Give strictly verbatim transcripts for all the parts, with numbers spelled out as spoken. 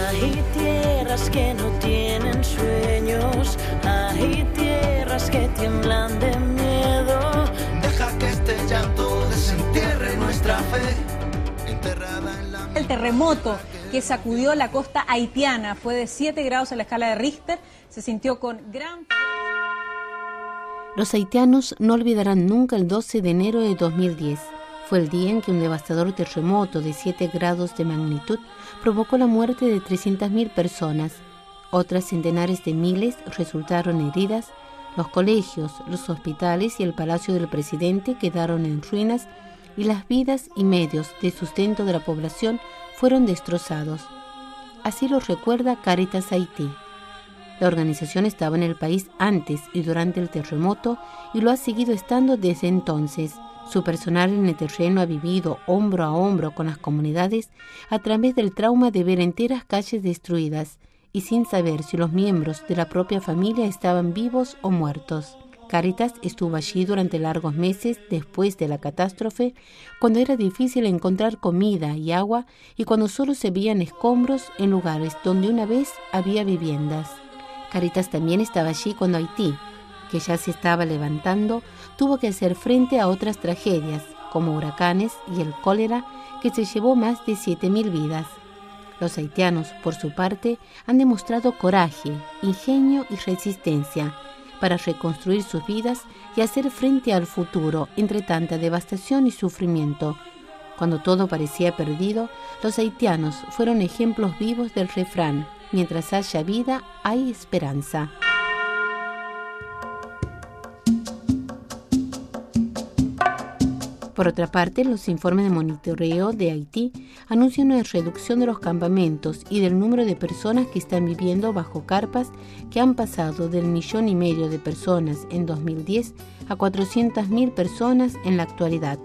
Hay tierras que no tienen sueños, hay tierras que tiemblan de miedo. Deja que este llanto desentierre nuestra fe. El terremoto que sacudió la costa haitiana fue de siete grados en la escala de Richter, se sintió con gran... Los haitianos no olvidarán nunca el doce de enero de dos mil diez. Fue el día en que un devastador terremoto de siete grados de magnitud provocó la muerte de trescientas mil personas. Otras centenares de miles resultaron heridas. Los colegios, los hospitales y el palacio del presidente quedaron en ruinas y las vidas y medios de sustento de la población fueron destrozados. Así lo recuerda Cáritas Haití. La organización estaba en el país antes y durante el terremoto y lo ha seguido estando desde entonces. Su personal en el terreno ha vivido hombro a hombro con las comunidades a través del trauma de ver enteras calles destruidas y sin saber si los miembros de la propia familia estaban vivos o muertos. Cáritas estuvo allí durante largos meses después de la catástrofe, cuando era difícil encontrar comida y agua y cuando solo se veían escombros en lugares donde una vez había viviendas. Cáritas también estaba allí cuando Haití, que ya se estaba levantando, tuvo que hacer frente a otras tragedias, como huracanes y el cólera, que se llevó más de siete mil vidas. Los haitianos, por su parte, han demostrado coraje, ingenio y resistencia para reconstruir sus vidas y hacer frente al futuro entre tanta devastación y sufrimiento. Cuando todo parecía perdido, los haitianos fueron ejemplos vivos del refrán: mientras haya vida, hay esperanza. Por otra parte, los informes de monitoreo de Haití anuncian una reducción de los campamentos y del número de personas que están viviendo bajo carpas, que han pasado del millón y medio de personas en dos mil diez a cuatrocientas mil personas en la actualidad.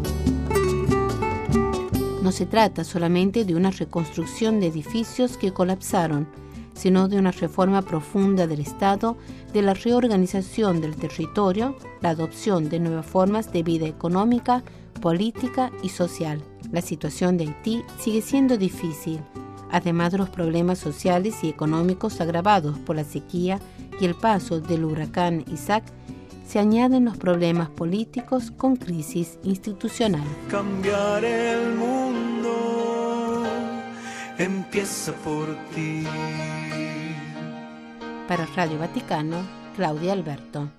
No se trata solamente de una reconstrucción de edificios que colapsaron, sino de una reforma profunda del Estado, de la reorganización del territorio, la adopción de nuevas formas de vida económica, política y social. La situación de Haití sigue siendo difícil, además de los problemas sociales y económicos agravados por la sequía y el paso del huracán Isaac. Se añaden los problemas políticos con crisis institucional. Cambiar el mundo empieza por ti. Para Radio Vaticano, Claudia Alberto.